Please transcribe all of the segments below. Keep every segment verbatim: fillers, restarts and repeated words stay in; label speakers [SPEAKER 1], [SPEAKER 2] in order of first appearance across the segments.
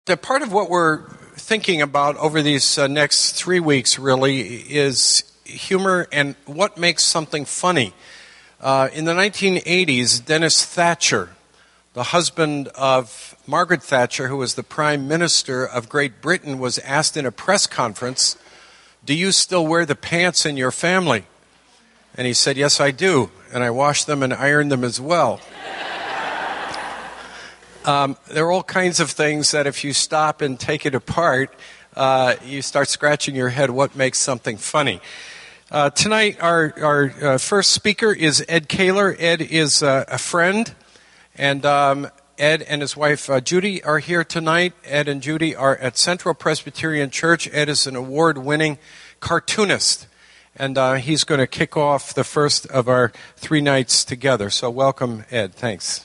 [SPEAKER 1] The part of what we're thinking about over these uh, next three weeks really is humor and what makes something funny. Uh, in the nineteen eighties, Dennis Thatcher, the husband of Margaret Thatcher, who was the Prime Minister of Great Britain, was asked in a press conference, "Do you still wear the pants in your family?" And he said, "Yes, I do, and I wash them and iron them as well." Um, there are all kinds of things that if you stop and take it apart, uh, you start scratching your head what makes something funny. Uh, tonight, our, our uh, first speaker is Ed Kaler. Ed is uh, a friend, and um, Ed and his wife uh, Judy are here tonight. Ed and Judy are at Central Presbyterian Church. Ed is an award-winning cartoonist, and uh, he's going to kick off the first of our three nights together. So welcome, Ed. Thanks.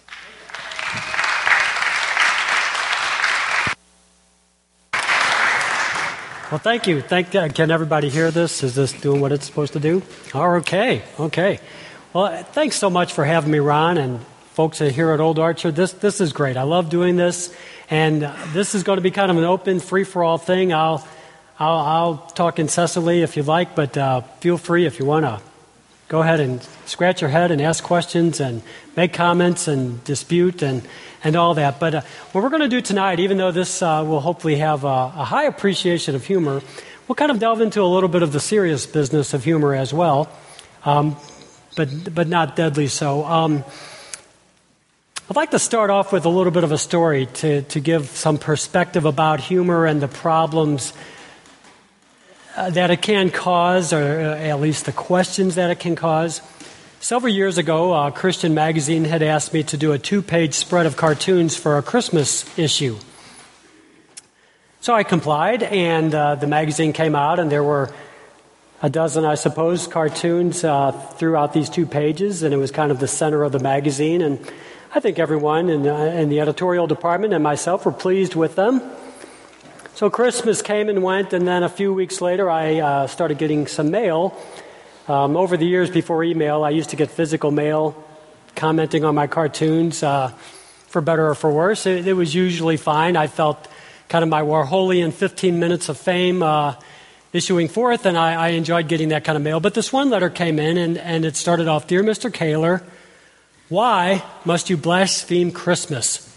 [SPEAKER 2] Well, thank you. Thank. Uh, can everybody hear this? Is this doing what it's supposed to do? Oh, okay. Okay. Well, thanks so much for having me, Ron, and folks here at Old Orchard. This this is great. I love doing this, and uh, this is going to be kind of an open, free-for-all thing. I'll I'll, I'll talk incessantly if you like, but uh, feel free if you want to go ahead and scratch your head and ask questions and make comments and dispute and. and all that. But uh, what we're going to do tonight, even though this uh, will hopefully have a, a high appreciation of humor, we'll kind of delve into a little bit of the serious business of humor as well, um, but but not deadly so. Um, I'd like to start off with a little bit of a story to, to give some perspective about humor and the problems uh, that it can cause, or uh, at least the questions that it can cause. Several years ago, uh, Christian Magazine had asked me to do a two-page spread of cartoons for a Christmas issue. So I complied, and uh, the magazine came out, and there were a dozen, I suppose, cartoons uh, throughout these two pages, and it was kind of the center of the magazine. And I think everyone in, uh, in the editorial department and myself were pleased with them. So Christmas came and went, and then a few weeks later, I uh, started getting some mail. Um, over the years before email, I used to get physical mail commenting on my cartoons, uh, for better or for worse. It, it was usually fine. I felt kind of my Warholian fifteen minutes of fame uh, issuing forth, and I, I enjoyed getting that kind of mail. But this one letter came in, and, and it started off, "Dear Mister Kaler, why must you blaspheme Christmas?"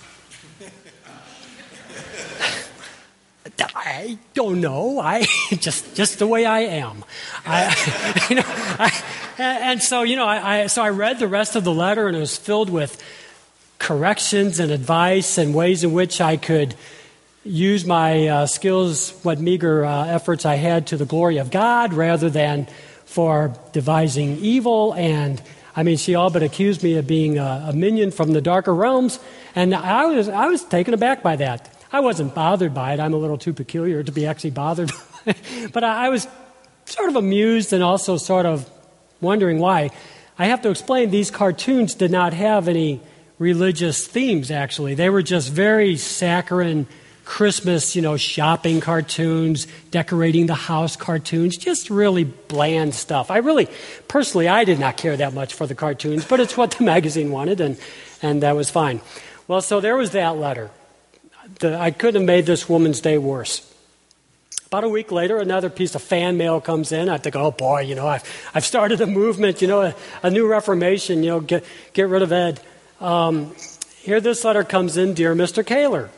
[SPEAKER 2] I don't know. I just just the way I am. I, you know, I, and so you know, I, I so I read the rest of the letter, and it was filled with corrections and advice and ways in which I could use my uh, skills, what meager uh, efforts I had, to the glory of God, rather than for devising evil. And I mean, she all but accused me of being a, a minion from the darker realms, and I was I was taken aback by that. I wasn't bothered by it. I'm a little too peculiar to be actually bothered by it. But I was sort of amused and also sort of wondering why. I have to explain, these cartoons did not have any religious themes, actually. They were just very saccharine Christmas, you know, shopping cartoons, decorating the house cartoons, just really bland stuff. I really, personally, I did not care that much for the cartoons, but it's what the magazine wanted, and, and that was fine. Well, so there was that letter. The, I couldn't have made this woman's day worse. About a week later, another piece of fan mail comes in. I think, oh boy, you know, I've I've started a movement, you know, a, a new reformation. You know, get get rid of Ed. Um, here, this letter comes in, "Dear Mister Kaler,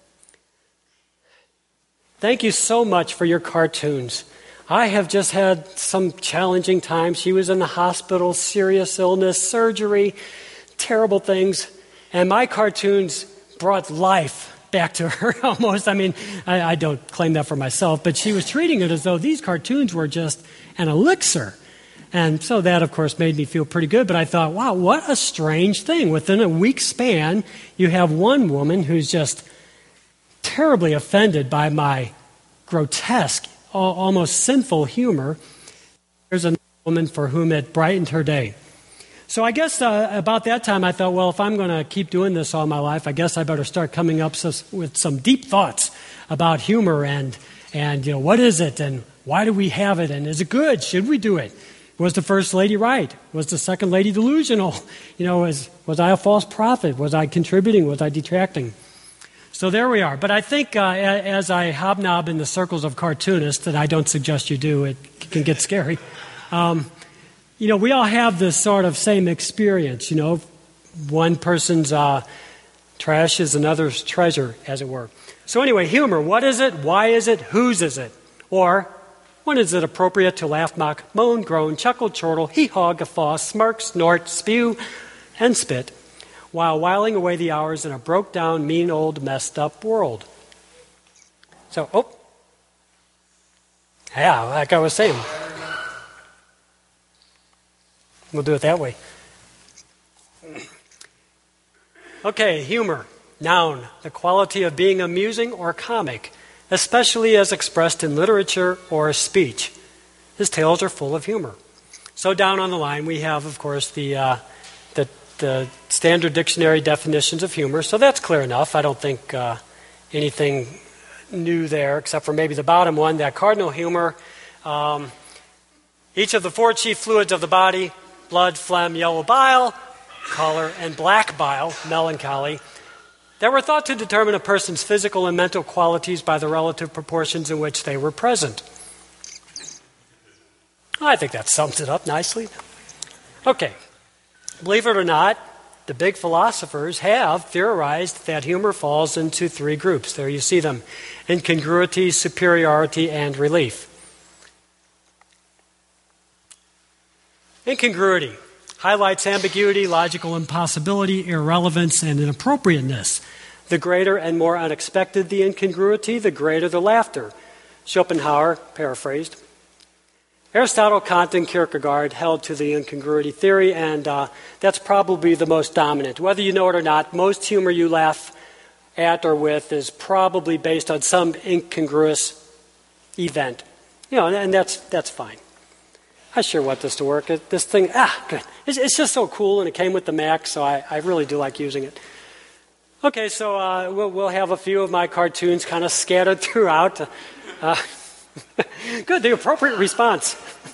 [SPEAKER 2] thank you so much for your cartoons. I have just had some challenging times. She was in the hospital, serious illness, surgery, terrible things, and my cartoons brought life back to her almost. I mean, I, I don't claim that for myself, but she was treating it as though these cartoons were just an elixir. And so that, of course, made me feel pretty good. But I thought, wow, what a strange thing. Within a week span, you have one woman who's just terribly offended by my grotesque, almost sinful humor. There's another woman for whom it brightened her day. So I guess uh, about that time I thought, well, if I'm going to keep doing this all my life, I guess I better start coming up so, with some deep thoughts about humor and, and you know, what is it and why do we have it and is it good? Should we do it? Was the first lady right? Was the second lady delusional? You know, was, was I a false prophet? Was I contributing? Was I detracting? So there we are. But I think uh, as I hobnob in the circles of cartoonists, and I don't suggest you do, it can get scary. Um, you know, we all have this sort of same experience. You know, one person's uh, trash is another's treasure, as it were. So anyway, humor. What is it? Why is it? Whose is it? Or when is it appropriate to laugh, mock, moan, groan, chuckle, chortle, hee-haw, guffaw, smirk, snort, spew, and spit, while whiling away the hours in a broke-down, mean, old, messed-up world? So, oh. Yeah, like I was saying. We'll do it that way. Okay, humor. Noun, the quality of being amusing or comic, especially as expressed in literature or speech. His tales are full of humor. So down on the line we have, of course, the, uh, the, the standard dictionary definitions of humor. So that's clear enough. I don't think uh, anything new there, except for maybe the bottom one, that cardinal humor. Um, each of the four chief fluids of the body, blood, phlegm, yellow bile, choler, and black bile, melancholy, that were thought to determine a person's physical and mental qualities by the relative proportions in which they were present. I think that sums it up nicely. Okay. Believe it or not, the big philosophers have theorized that humor falls into three groups. There you see them: incongruity, superiority, and relief. Incongruity highlights ambiguity, logical impossibility, irrelevance, and inappropriateness. The greater and more unexpected the incongruity, the greater the laughter. Schopenhauer, paraphrased. Aristotle, Kant, and Kierkegaard held to the incongruity theory, and uh, that's probably the most dominant. Whether you know it or not, most humor you laugh at or with is probably based on some incongruous event. You know, and that's that's fine. I sure want this to work. This thing, ah, good. It's, it's just so cool, and it came with the Mac, so I, I really do like using it. Okay, so uh, we'll, we'll have a few of my cartoons kind of scattered throughout. Uh, good, the appropriate response.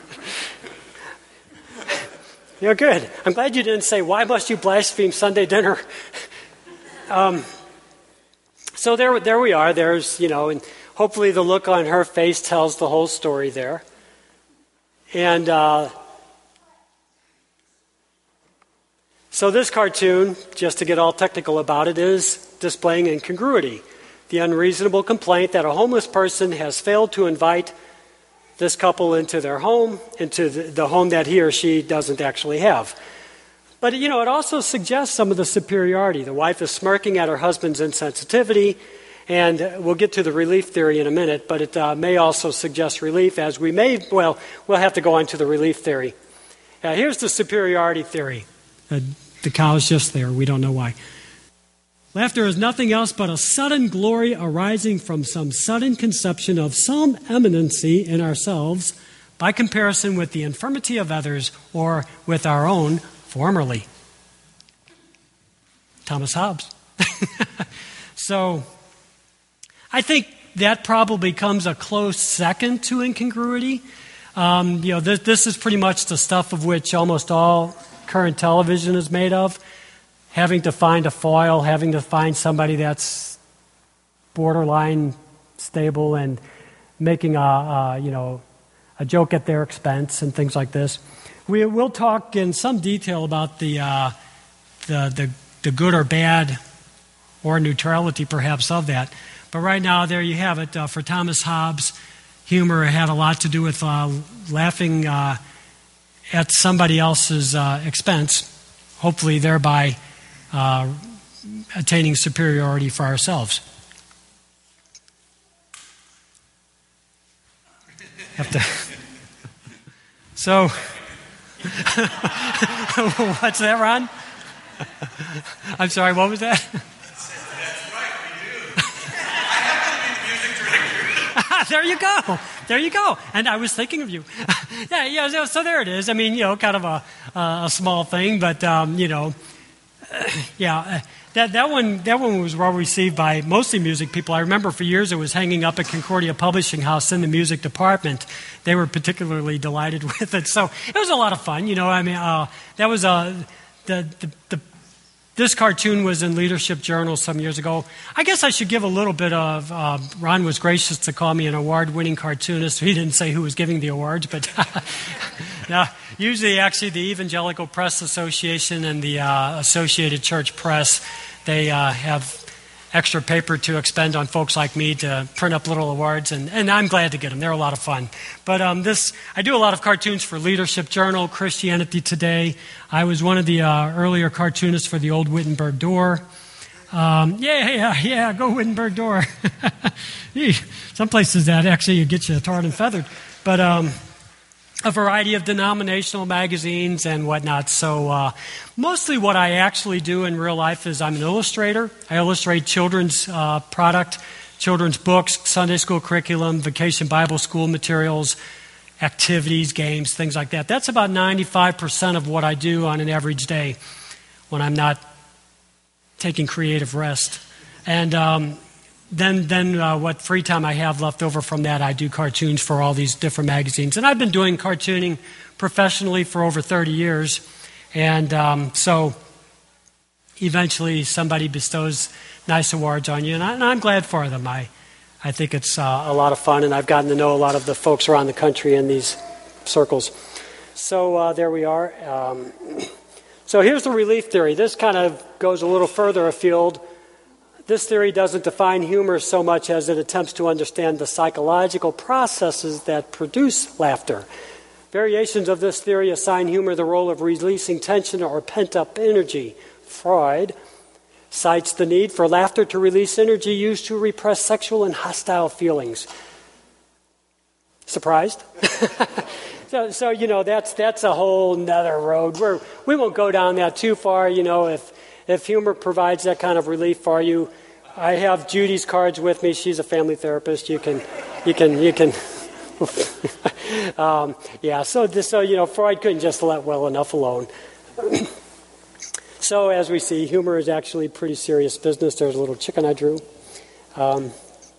[SPEAKER 2] You're good. I'm glad you didn't say, why must you blaspheme Sunday dinner? um, so there, there we are. There's, you know, and hopefully the look on her face tells the whole story there. And uh, so this cartoon, just to get all technical about it, is displaying incongruity. The unreasonable complaint that a homeless person has failed to invite this couple into their home, into the, the home that he or she doesn't actually have. But, you know, it also suggests some of the superiority. The wife is smirking at her husband's insensitivity, and we'll get to the relief theory in a minute, but it uh, may also suggest relief, as we may, well, we'll have to go on to the relief theory. Uh, here's the superiority theory. Uh, the cow's just there. We don't know why. Laughter is nothing else but a sudden glory arising from some sudden conception of some eminency in ourselves by comparison with the infirmity of others or with our own formerly. Thomas Hobbes. So I think that probably comes a close second to incongruity. Um, you know, this, this is pretty much the stuff of which almost all current television is made of. Having to find a foil, having to find somebody that's borderline stable and making a, a you know a joke at their expense and things like this. We will talk in some detail about the uh, the, the the good or bad or neutrality perhaps of that. But right now, there you have it. Uh, for Thomas Hobbes, humor had a lot to do with uh, laughing uh, at somebody else's uh, expense, hopefully thereby uh, attaining superiority for ourselves. Have to. So, what's that, Ron? I'm sorry, what was that? There you go. There you go. And I was thinking of you. yeah, yeah. So, so there it is. I mean, you know, kind of a uh, a small thing, but um, you know, uh, yeah. Uh, that that one that one was well received by mostly music people. I remember for years it was hanging up at Concordia Publishing House in the music department. They were particularly delighted with it. So it was a lot of fun. You know, I mean, uh, that was uh, the the. the This cartoon was in Leadership Journal some years ago. I guess I should give a little bit of, uh, Ron was gracious to call me an award-winning cartoonist. He didn't say who was giving the awards, but now, usually actually the Evangelical Press Association and the uh, Associated Church Press, they uh, have extra paper to expend on folks like me to print up little awards, and, and I'm glad to get them. They're a lot of fun. But um, this, I do a lot of cartoons for Leadership Journal, Christianity Today. I was one of the uh, earlier cartoonists for the old Wittenberg Door. Um, yeah, yeah, yeah, go Wittenberg Door. Some places that actually get you tarred and feathered. But um, a variety of denominational magazines and whatnot. So uh, mostly what I actually do in real life is I'm an illustrator. I illustrate children's uh, product, children's books, Sunday school curriculum, vacation Bible school materials, activities, games, things like that. That's about ninety-five percent of what I do on an average day when I'm not taking creative rest. And um, then then uh, what free time I have left over from that, I do cartoons for all these different magazines. And I've been doing cartooning professionally for over thirty years. And um, so eventually somebody bestows nice awards on you, and, I, and I'm glad for them. I, I think it's uh, a lot of fun, and I've gotten to know a lot of the folks around the country in these circles. So uh, there we are. Um, so here's the relief theory. This kind of goes a little further afield. This theory doesn't define humor so much as it attempts to understand the psychological processes that produce laughter. Variations of this theory assign humor the role of releasing tension or pent-up energy. Freud cites the need for laughter to release energy used to repress sexual and hostile feelings. Surprised? so, so, you know, that's that's a whole nother road. We're, we won't go down that too far, you know, if If humor provides that kind of relief for you. I have Judy's cards with me. She's a family therapist. You can, you can, you can. um, yeah. So, this, so you know, Freud couldn't just let well enough alone. So, as we see, humor is actually pretty serious business. There's a little chicken I drew. Um,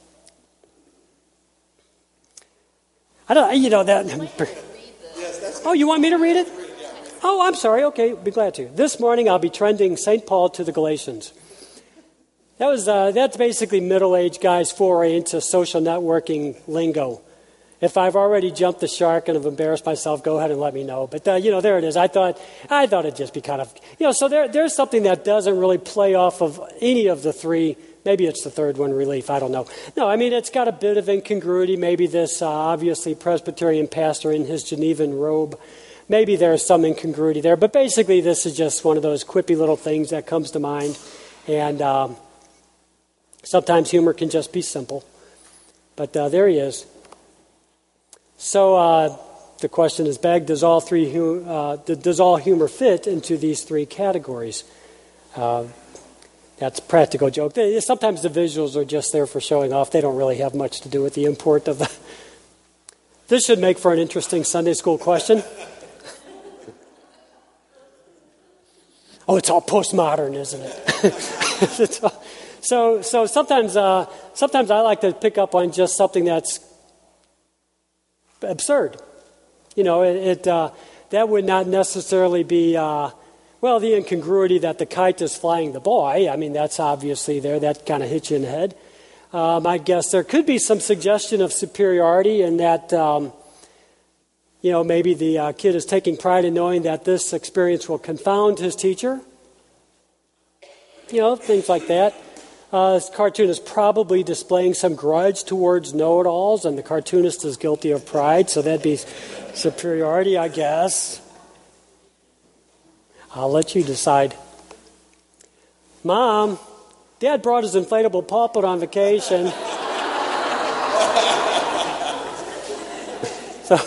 [SPEAKER 2] I don't. You know that. Oh, you want me to read it? Oh, I'm sorry. Okay, be glad to. This morning I'll be trending Saint Paul to the Galatians. That was uh, that's basically middle-aged guys' foray into social networking lingo. If I've already jumped the shark and have embarrassed myself, go ahead and let me know. But uh, you know, there it is. I thought I thought it'd just be kind of you know. So there there's something that doesn't really play off of any of the three. Maybe it's the third one, relief. I don't know. No, I mean it's got a bit of incongruity. Maybe this uh, obviously Presbyterian pastor in his Genevan robe. Maybe there's some incongruity there, but basically this is just one of those quippy little things that comes to mind. And um, sometimes humor can just be simple. But uh, there he is. So uh, the question is begged, does all, three hu- uh, does all humor fit into these three categories? Uh, that's a practical joke. They, sometimes the visuals are just there for showing off. They don't really have much to do with the import of the... This should make for an interesting Sunday school question. Oh, it's all postmodern, isn't it? all, so, so sometimes, uh, sometimes I like to pick up on just something that's absurd. You know, it, it uh, that would not necessarily be, uh, well, the incongruity that the kite is flying the boy. I mean, that's obviously there. That kind of hits you in the head. Um, I guess there could be some suggestion of superiority in that. Um, You know, maybe the uh, kid is taking pride in knowing that this experience will confound his teacher. You know, things like that. Uh, this cartoon is probably displaying some grudge towards know-it-alls, and the cartoonist is guilty of pride, so that'd be superiority, I guess. I'll let you decide. Mom, Dad brought his inflatable pulpit on vacation. so...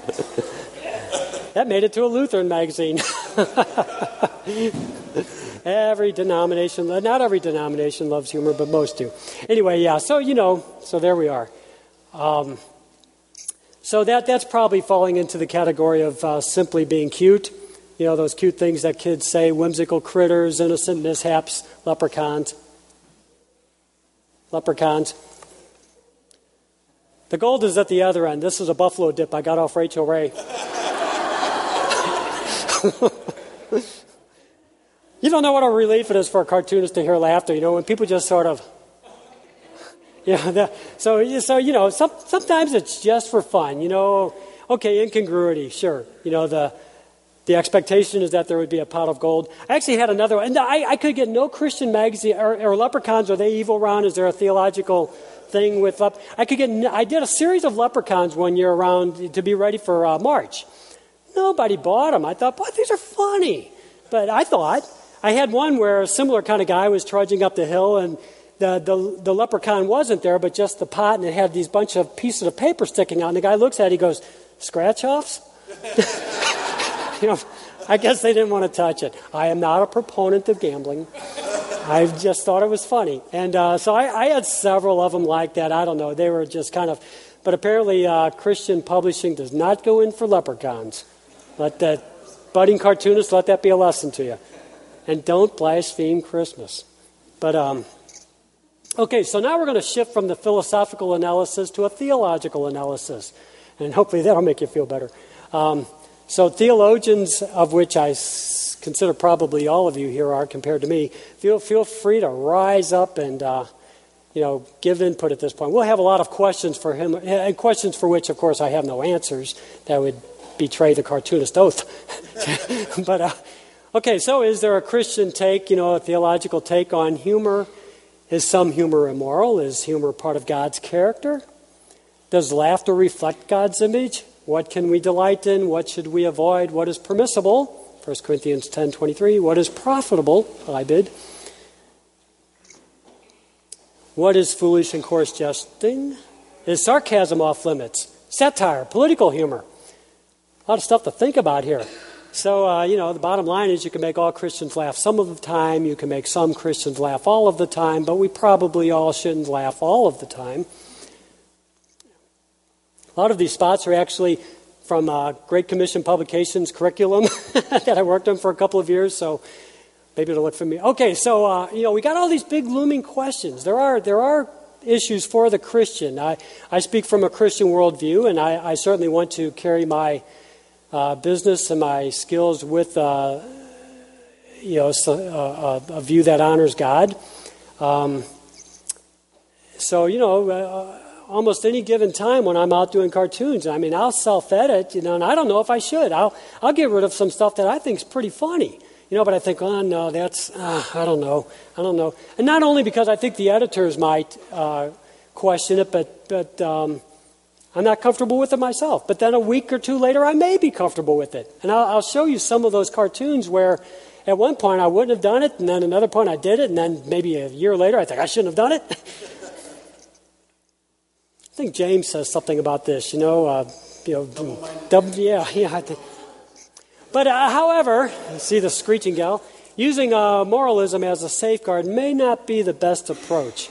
[SPEAKER 2] That made it to a Lutheran magazine. Every denomination, not every denomination loves humor, but most do. Anyway, yeah, so, you know, so there we are. Um, so that that's probably falling into the category of uh, simply being cute. You know, those cute things that kids say, whimsical critters, innocent mishaps, leprechauns. Leprechauns. The gold is at the other end. This is a buffalo dip I got off Rachel Ray. You don't know what a relief it is for a cartoonist to hear laughter, you know, when people just sort of, yeah, the, so, so, you know, some, sometimes it's just for fun, you know, okay, incongruity, sure, you know, the the expectation is that there would be a pot of gold. I actually had another one, and I, I could get no Christian magazine, or, or leprechauns, are they evil, Ron? Is there a theological thing with, lep- I could get, I did a series of leprechauns one year around to be ready for uh, March. Nobody bought them. I thought, boy, these are funny. But I thought, I had one where a similar kind of guy was trudging up the hill, and the, the, the leprechaun wasn't there, but just the pot, and it had these bunch of pieces of paper sticking out, and the guy looks at it, he goes, scratch-offs? You know, I guess they didn't want to touch it. I am not a proponent of gambling. I just thought it was funny. And uh, so I, I had several of them like that. I don't know. They were just kind of... But apparently uh, Christian publishing does not go in for leprechauns. Let that budding cartoonist, let that be a lesson to you. And don't blaspheme Christmas. But, um, okay, so now we're going to shift from the philosophical analysis to a theological analysis. And hopefully that'll make you feel better. Um So theologians, of which I s- consider probably all of you here are compared to me, feel feel free to rise up and uh, you know give input at this point. We'll have a lot of questions for him, and questions for which, of course, I have no answers. That would betray the cartoonist oath. But uh, okay, so is there a Christian take, you know, a theological take on humor? Is some humor immoral? Is humor part of God's character? Does laughter reflect God's image? What can we delight in? What should we avoid? What is permissible? First Corinthians ten twenty-three. What is profitable? I bid. What is foolish and coarse jesting? Is sarcasm off limits? Satire, political humor. A lot of stuff to think about here. So, uh, you know, the bottom line is you can make all Christians laugh some of the time. You can make some Christians laugh all of the time. But we probably all shouldn't laugh all of the time. A lot of these spots are actually from uh, Great Commission Publications curriculum that I worked on for a couple of years, so maybe it'll look for me. Okay, so, uh, you know, we got all these big looming questions. There are there are issues for the Christian. I, I speak from a Christian worldview, and I, I certainly want to carry my uh, business and my skills with, uh, you know, a, a view that honors God. Um, so, you know... Uh, almost any given time when I'm out doing cartoons, I mean, I'll self-edit, you know, and I don't know if I should. I'll I'll get rid of some stuff that I think is pretty funny, you know, but I think, oh, no, that's, uh, I don't know, I don't know. And not only because I think the editors might uh, question it, but, but um, I'm not comfortable with it myself. But then a week or two later, I may be comfortable with it. And I'll, I'll show you some of those cartoons where at one point I wouldn't have done it, and then another point I did it, and then maybe a year later I think I shouldn't have done it. I think James says something about this, you know, uh, you know, double, yeah, yeah. I think. But uh, however, see the screeching gal, using uh, moralism as a safeguard may not be the best approach.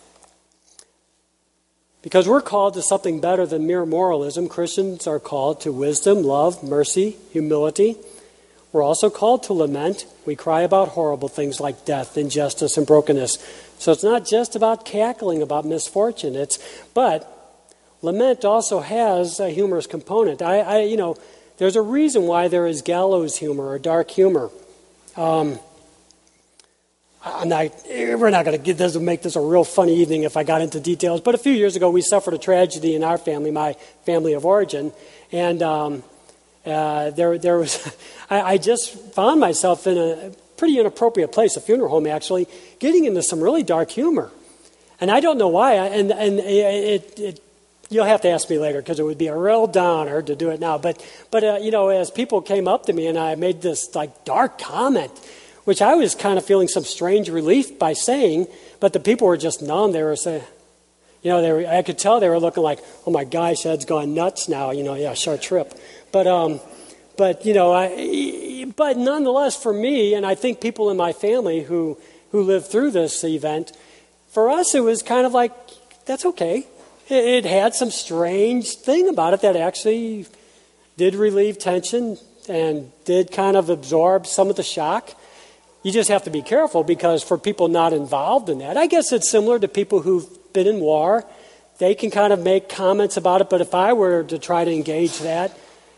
[SPEAKER 2] Because we're called to something better than mere moralism. Christians are called to wisdom, love, mercy, humility. We're also called to lament. We cry about horrible things like death, injustice, and brokenness. So it's not just about cackling about misfortune. It's but lament also has a humorous component. I, I, you know, there's a reason why there is gallows humor or dark humor. Um, I'm not, we're not going to get this and make this a real funny evening if I got into details. But a few years ago, we suffered a tragedy in our family, my family of origin, and um, uh, there, there was. I, I just found myself in a pretty inappropriate place, a funeral home actually, getting into some really dark humor, and I don't know why. And and it. it You'll have to ask me later because it would be a real downer to do it now. But, but uh, you know, as people came up to me and I made this like dark comment, which I was kind of feeling some strange relief by saying, but the people were just numb. They were saying, you know, they were, I could tell they were looking like, oh my gosh, Ed's gone nuts now. You know, yeah, short trip. But, um, but you know, I, but nonetheless, for me, and I think people in my family who who lived through this event, for us, it was kind of like, that's okay. It had some strange thing about it that actually did relieve tension and did kind of absorb some of the shock. You just have to be careful because for people not involved in that, I guess it's similar to people who've been in war. They can kind of make comments about it, but if I were to try to engage that,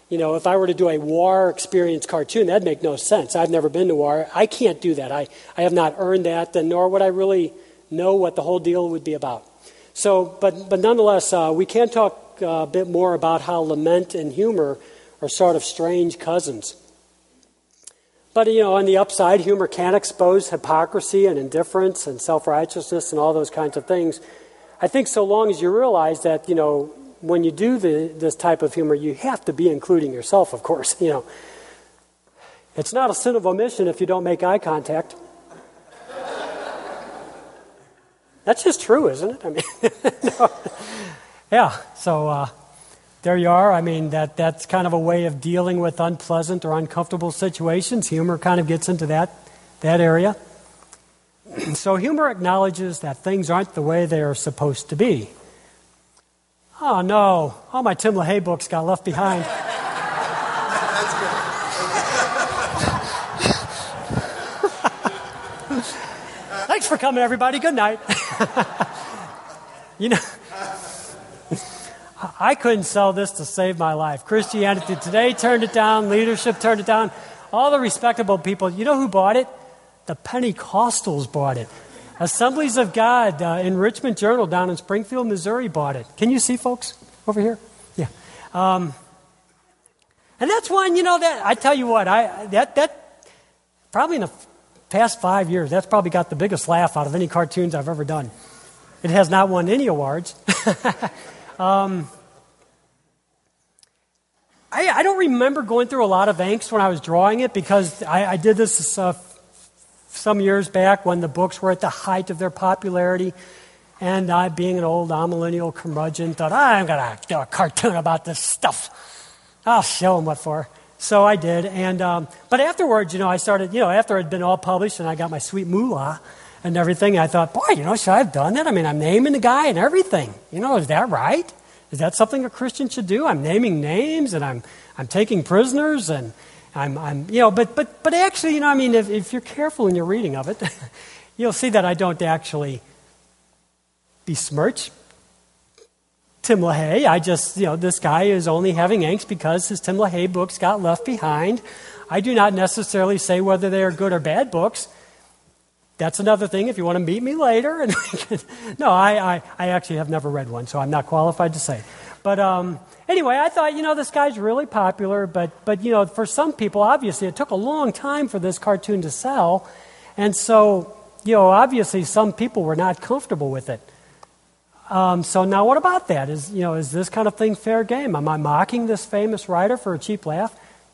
[SPEAKER 2] You know, if I were to do a war experience cartoon, that'd make no sense. I've never been to war. I can't do that. I, I have not earned that, and nor would I really know what the whole deal would be about. So, but, but nonetheless, uh, we can talk uh, a bit more about how lament and humor are sort of strange cousins. But, you know, on the upside, humor can expose hypocrisy and indifference and self-righteousness and all those kinds of things. I think so long as you realize that, you know, when you do the, this type of humor, you have to be including yourself, of course. You know, it's not a sin of omission if you don't make eye contact. That's just true, isn't it? I mean, no. Yeah. So uh, there you are. I mean, that that's kind of a way of dealing with unpleasant or uncomfortable situations. Humor kind of gets into that that area. So humor acknowledges that things aren't the way they are supposed to be. Oh, no. All my Tim LaHaye books got left behind.
[SPEAKER 3] That's good.
[SPEAKER 2] Thanks for coming, everybody. Good night. You know, I couldn't sell this to save my life. Christianity Today turned it down. Leadership turned it down. All the respectable people. You know who bought it? The Pentecostals bought it. Assemblies of God, uh, Enrichment Journal down in Springfield, Missouri bought it. Can you see, folks, over here? Yeah. Um, and that's one, you know, that I tell you what, I that that probably in the past five years, that's probably got the biggest laugh out of any cartoons I've ever done. It has not won any awards. um, I, I don't remember going through a lot of angst when I was drawing it because I, I did this uh, some years back when the books were at the height of their popularity, and I, being an old amillennial curmudgeon, thought, I'm going to do a cartoon about this stuff. I'll show them what for. So I did, and um, but afterwards, you know, I started, you know, after it had been all published and I got my sweet moolah and everything, I thought, boy, you know, should I have done that? I mean, I'm naming the guy and everything. You know, is that right? Is that something a Christian should do? I'm naming names, and I'm I'm taking prisoners, and I'm, I'm, you know, but but but actually, you know, I mean, if, if you're careful in your reading of it, you'll see that I don't actually besmirch Tim LaHaye. I just, you know, this guy is only having angst because his Tim LaHaye books got left behind. I do not necessarily say whether they are good or bad books. That's another thing. If you want to meet me later, and we can, no, I, I I actually have never read one, so I'm not qualified to say. But um. Anyway, I thought, you know, this guy's really popular, but, but, you know, for some people, obviously, it took a long time for this cartoon to sell. And so, you know, obviously, some people were not comfortable with it. Um, so now what about that? Is, you know, is this kind of thing fair game? Am I mocking this famous writer for a cheap laugh?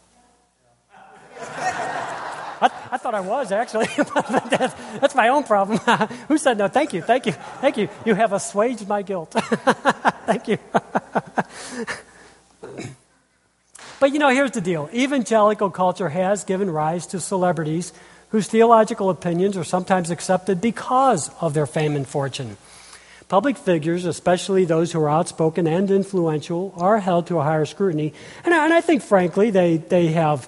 [SPEAKER 2] I, I thought I was, actually. that's, that's my own problem. Who said no? Thank you, thank you, thank you. You have assuaged my guilt. Thank you. But, you know, here's the deal. Evangelical culture has given rise to celebrities whose theological opinions are sometimes accepted because of their fame and fortune. Public figures, especially those who are outspoken and influential, are held to a higher scrutiny. And I, and I think, frankly, they, they have,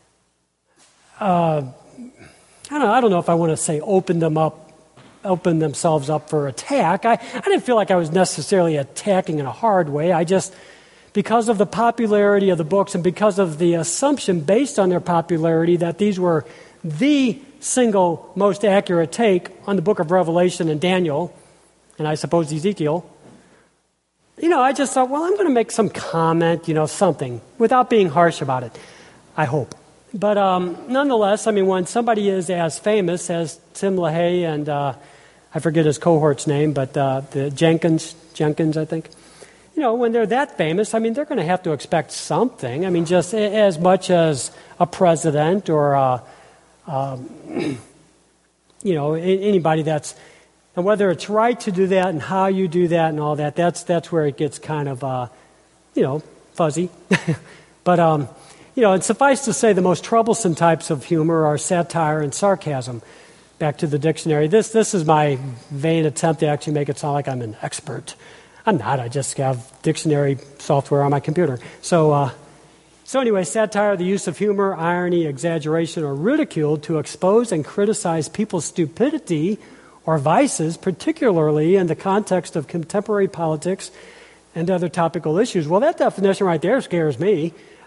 [SPEAKER 2] uh, I, don't, I don't know if I want to say opened them up, opened themselves up for attack. I, I didn't feel like I was necessarily attacking in a hard way. I just, because of the popularity of the books and because of the assumption based on their popularity that these were the single most accurate take on the book of Revelation and Daniel, and I suppose Ezekiel, you know, I just thought, well, I'm going to make some comment, you know, something, without being harsh about it, I hope. But um, nonetheless, I mean, when somebody is as famous as Tim LaHaye and uh, I forget his cohort's name, but uh, the Jenkins, Jenkins, I think, you know, when they're that famous, I mean, they're going to have to expect something. I mean, just as much as a president or, a, um, you know, anybody that's, and whether it's right to do that and how you do that and all that, that's that's where it gets kind of, uh, you know, fuzzy. But, um, you know, and suffice to say, the most troublesome types of humor are satire and sarcasm. Back to the dictionary. This this is my vain attempt to actually make it sound like I'm an expert. I'm not. I just have dictionary software on my computer. So, uh, so anyway, satire, the use of humor, irony, exaggeration, or ridicule to expose and criticize people's stupidity or vices, particularly in the context of contemporary politics and other topical issues. Well, that definition right there scares me.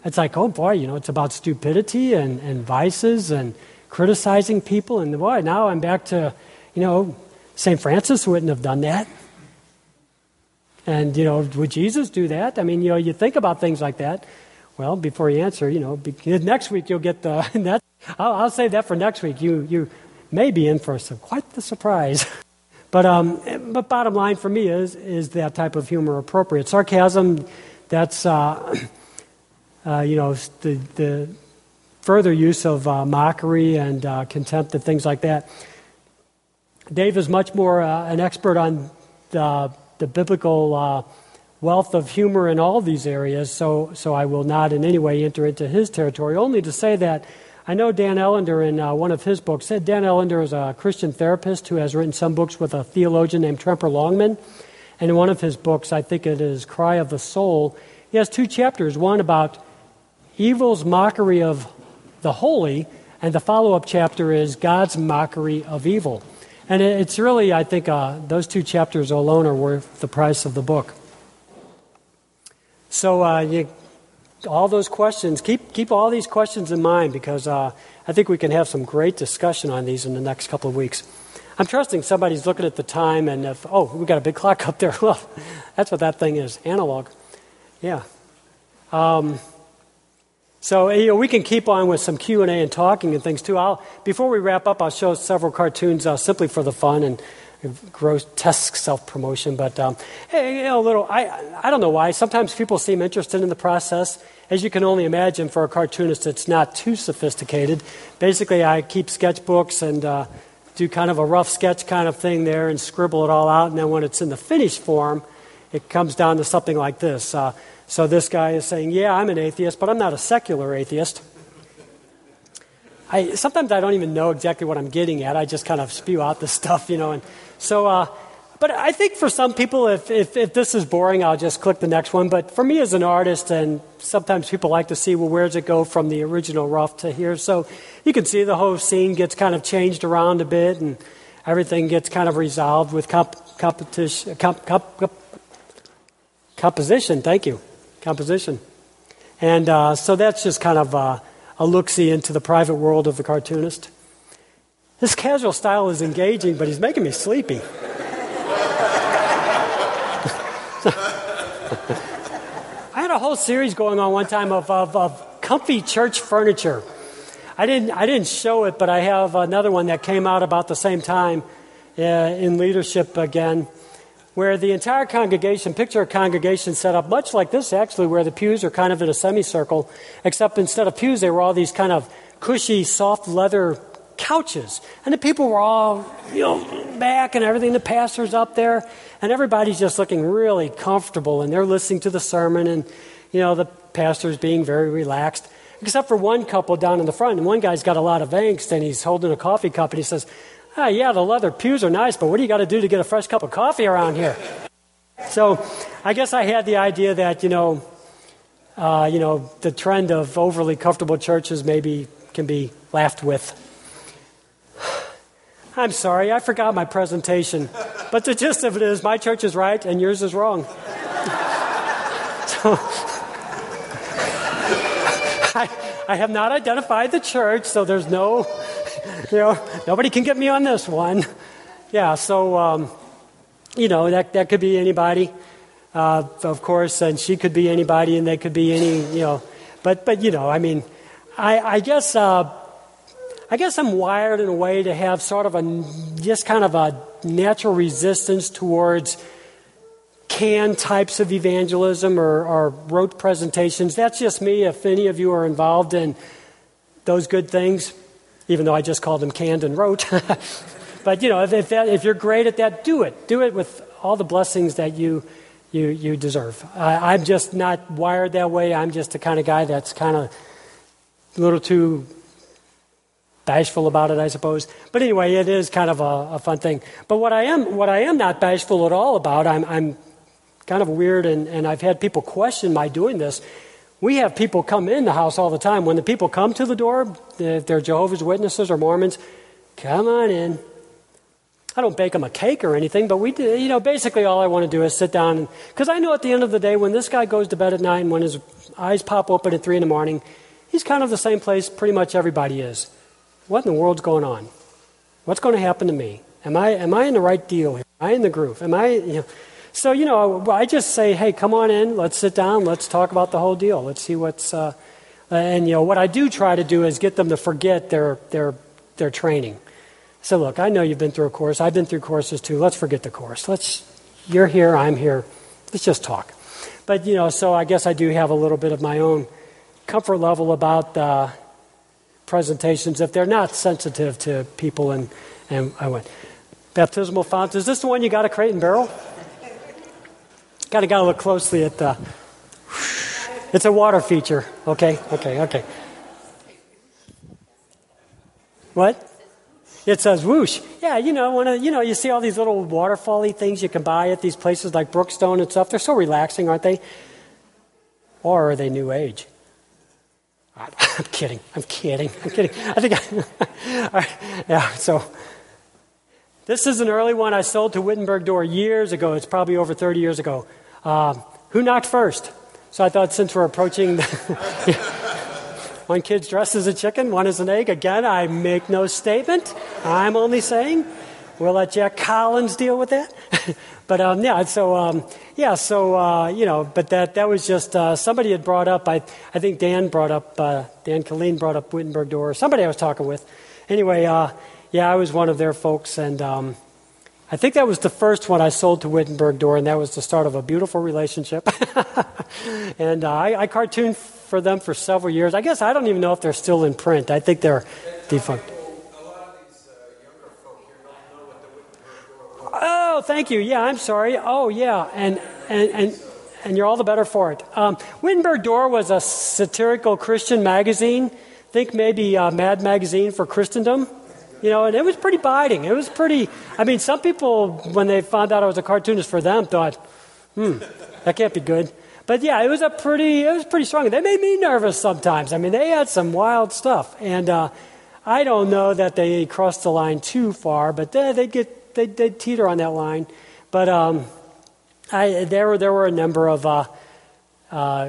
[SPEAKER 2] it's like, oh boy, you know, it's about stupidity and, and vices and criticizing people. And boy, now I'm back to, you know, Saint Francis wouldn't have done that. And, you know, would Jesus do that? I mean, you know, you think about things like that. Well, before you answer, you know, be, next week you'll get the, that, I'll, I'll save that for next week. You you may be in for some, quite the surprise. But um, but bottom line for me is, is that type of humor appropriate? Sarcasm, that's, uh, uh, you know, the, the further use of uh, mockery and uh, contempt and things like that. Dave is much more uh, an expert on the, the biblical uh, wealth of humor in all these areas, so so I will not in any way enter into his territory, only to say that I know Dan Ellender in uh, one of his books said Dan Ellender is a Christian therapist who has written some books with a theologian named Tremper Longman, and in one of his books, I think it is Cry of the Soul, he has two chapters, one about evil's mockery of the holy, and the follow-up chapter is God's mockery of evil. And it's really, I think, uh, those two chapters alone are worth the price of the book. So uh, you, all those questions, keep keep all these questions in mind, because uh, I think we can have some great discussion on these in the next couple of weeks. I'm trusting somebody's looking at the time, and if, oh, we've got a big clock up there. Well, that's what that thing is, analog. Yeah. Um, so you know, we can keep on with some Q and A and talking and things too. I'll, before we wrap up, I'll show several cartoons uh, simply for the fun and grotesque self-promotion. But um, hey, you know, a little. I I don't know why. Sometimes people seem interested in the process. As you can only imagine, for a cartoonist, it's not too sophisticated. Basically, I keep sketchbooks and uh, do kind of a rough sketch kind of thing there and scribble it all out. And then when it's in the finished form, it comes down to something like this. Uh, So this guy is saying, yeah, I'm an atheist, but I'm not a secular atheist. I, sometimes I don't even know exactly what I'm getting at. I just kind of spew out this stuff, you know. And so, uh, but I think for some people, if, if, if this is boring, I'll just click the next one. But for me as an artist, and sometimes people like to see, well, where does it go from the original rough to here? So you can see the whole scene gets kind of changed around a bit, and everything gets kind of resolved with comp, competition, comp, comp, comp, composition. Thank you. Composition. And uh, so that's just kind of uh, a look-see into the private world of the cartoonist. His casual style is engaging, but he's making me sleepy. I had a whole series going on one time of, of, of comfy church furniture. I didn't I didn't show it, but I have another one that came out about the same time uh, in leadership again, where the entire congregation, picture a congregation set up much like this actually, where the pews are kind of in a semicircle, except instead of pews, they were all these kind of cushy, soft leather couches. And the people were all, you know, back and everything, the pastor's up there, and everybody's just looking really comfortable, and they're listening to the sermon, and, you know, the pastor's being very relaxed, except for one couple down in the front, and one guy's got a lot of angst, and he's holding a coffee cup, and he says, ah, yeah, the leather pews are nice, but what do you got to do to get a fresh cup of coffee around here? So I guess I had the idea that, you know, uh, you know, the trend of overly comfortable churches maybe can be laughed with. I'm sorry, I forgot my presentation. But the gist of it is, my church is right and yours is wrong. So I, I have not identified the church, so there's no... You know, nobody can get me on this one. Yeah, so, um, you know, that that could be anybody, uh, of course, and she could be anybody, and they could be any, you know. But, but you know, I mean, I, I guess uh, I guess I'm wired in a way to have sort of a, just kind of a natural resistance towards canned types of evangelism or, or rote presentations. That's just me. If any of you are involved in those good things, even though I just called them canned and rote. But, you know, if if, that, if you're great at that, do it. Do it with all the blessings that you you, you deserve. I, I'm just not wired that way. I'm just the kind of guy that's kind of a little too bashful about it, I suppose. But anyway, it is kind of a, a fun thing. But what I am what I am not bashful at all about, I'm, I'm kind of weird, and, and I've had people question my doing this. We have people come in the house all the time. When the people come to the door, if they're Jehovah's Witnesses or Mormons, come on in. I don't bake them a cake or anything, but we do, you know, basically all I want to do is sit down. Because I know at the end of the day, when this guy goes to bed at night and when his eyes pop open at three in the morning. He's kind of the same place pretty much everybody is. What in the world's going on? What's going to happen to me? Am I am I in the right deal here? Am I in the groove? Am I, you know? So, you know, I just say, hey, come on in. Let's sit down. Let's talk about the whole deal. Let's see what's, uh, and, you know, what I do try to do is get them to forget their their their training. So, look, I know you've been through a course. I've been through courses too. Let's forget the course. Let's, you're here, I'm here. Let's just talk. But, you know, so I guess I do have a little bit of my own comfort level about uh, presentations if they're not sensitive to people. And, and I went, baptismal font. Is this the one you got at Crate and Barrel? Kind of got to look closely at the, it's a water feature. Okay, okay, okay. What? It says whoosh. Yeah, you know, when, you know, you see all these little waterfall-y things you can buy at these places like Brookstone and stuff. They're so relaxing, aren't they? Or are they new age? I'm kidding. I'm kidding. I'm kidding. I think I, all right, yeah, so this is an early one I sold to Wittenberg Door years ago. It's probably over thirty years ago. Uh, who knocked first? So I thought since we're approaching the one kid's dressed as a chicken, one as an egg. Again, I make no statement. I'm only saying we'll let Jack Collins deal with that. But um, yeah, so um, yeah, so uh, you know, but that that was just uh, somebody had brought up. I I think Dan brought up uh, Dan Colleen brought up Wittenberg Door. Somebody I was talking with. Anyway, uh, yeah, I was one of their folks, and um, I think that was the first one I sold to Wittenberg Door, and that was the start of a beautiful relationship. And uh, I, I cartooned for them for several years. I guess I don't even know if they're still in print. I think they're defunct. Oh, thank you. Yeah, I'm sorry. Oh, yeah, and and and, and you're all the better for it. Um, Wittenberg Door was a satirical Christian magazine. Think maybe uh, Mad Magazine for Christendom. You know, and it was pretty biting. It was pretty, I mean, some people, when they found out I was a cartoonist for them, thought, hmm, that can't be good. But yeah, it was a pretty, it was pretty strong. They made me nervous sometimes. I mean, they had some wild stuff. And uh, I don't know that they crossed the line too far, but they, they'd get, they'd, they'd teeter on that line. But um, I, there were, there were a number of uh, uh,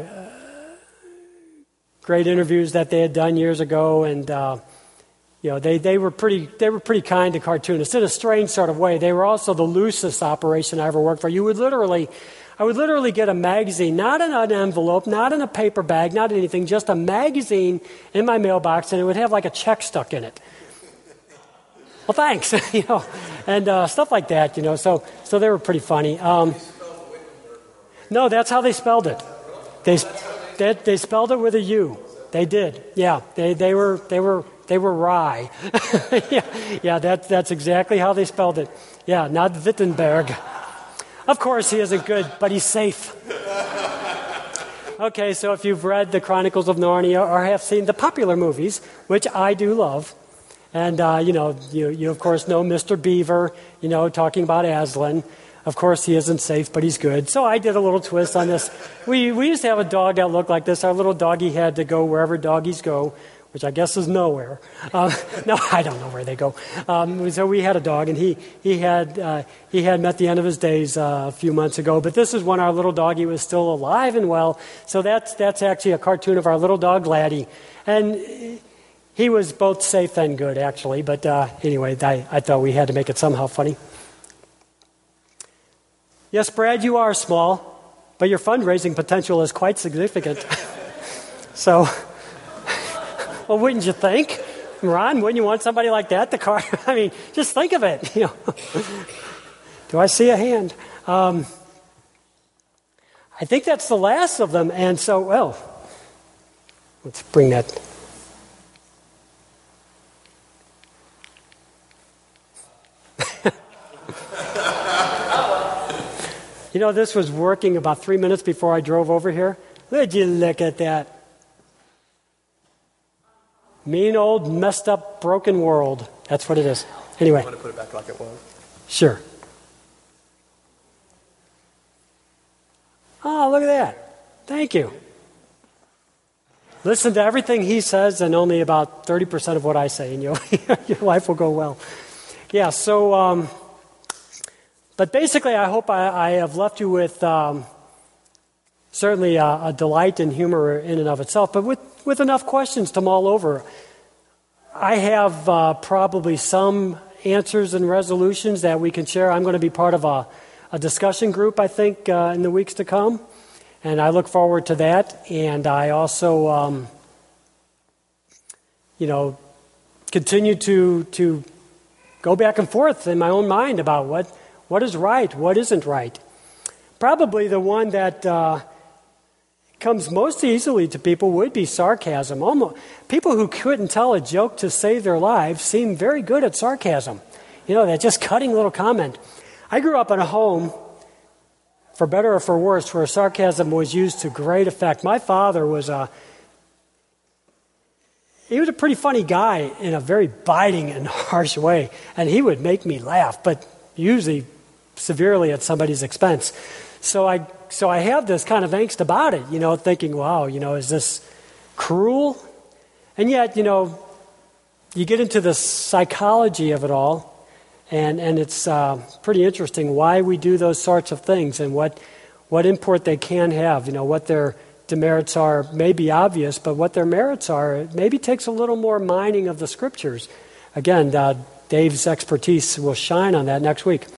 [SPEAKER 2] great interviews that they had done years ago, and uh, you know, they, they were pretty they were pretty kind to cartoonists in a strange sort of way. They were also the loosest operation I ever worked for. You would literally, I would literally get a magazine, not in an envelope, not in a paper bag, not anything, just a magazine in my mailbox, and it would have like a check stuck in it. Well, thanks, you know, and uh, stuff like that, you know. So so they were pretty funny. Um, no, that's how they spelled it. They they, they spelled it with a U. They did, yeah. They they were they were. They were wry. yeah, yeah that, that's exactly how they spelled it. Yeah, not Wittenberg. Of course, he isn't good, but he's safe. Okay, so if you've read the Chronicles of Narnia or have seen the popular movies, which I do love, and, uh, you know, you, you, of course, know Mister Beaver, you know, talking about Aslan. Of course, he isn't safe, but he's good. So I did a little twist on this. We, we used to have a dog that looked like this. Our little doggy had to go wherever doggies go, which I guess is nowhere. Um, no, I don't know where they go. Um, so we had a dog, and he he had uh, he had met the end of his days uh, a few months ago. But this is when our little doggy was still alive and well. So that's that's actually a cartoon of our little dog Laddie, and he was both safe and good actually. But uh, anyway, I, I thought we had to make it somehow funny. Yes, Brad, you are small, but your fundraising potential is quite significant. So. Well, wouldn't you think? Ron, wouldn't you want somebody like that to car? I mean, just think of it. You know. Do I see a hand? Um, I think that's the last of them. And so, well, let's bring that. You know, this was working about three minutes before I drove over here. Would you look at that? Mean old, messed up, broken world. That's what it is. Anyway.
[SPEAKER 3] You want to put it back like it was?
[SPEAKER 2] Sure. Oh, look at that. Thank you. Listen to everything he says and only about thirty percent of what I say, and your, your life will go well. Yeah, so, um, but basically I hope I, I have left you with um, certainly a, a delight in humor in and of itself, but with, with enough questions to mull over. I have uh, probably some answers and resolutions that we can share. I'm going to be part of a, a discussion group, I think, uh, in the weeks to come, and I look forward to that. And I also, um, you know, continue to to go back and forth in my own mind about what, what is right, what isn't right. Probably the one that uh, comes most easily to people would be sarcasm. Almost, people who couldn't tell a joke to save their lives seem very good at sarcasm. You know, that just cutting little comment. I grew up in a home, for better or for worse, where sarcasm was used to great effect. My father was a He was a pretty funny guy in a very biting and harsh way, and he would make me laugh, but usually severely at somebody's expense. So I so I have this kind of angst about it, you know, thinking, wow, you know, is this cruel? And yet, you know, you get into the psychology of it all, and, and it's uh, pretty interesting why we do those sorts of things and what what import they can have, you know, what their demerits are may be obvious, but what their merits are, it maybe takes a little more mining of the scriptures. Again, uh, Dave's expertise will shine on that next week.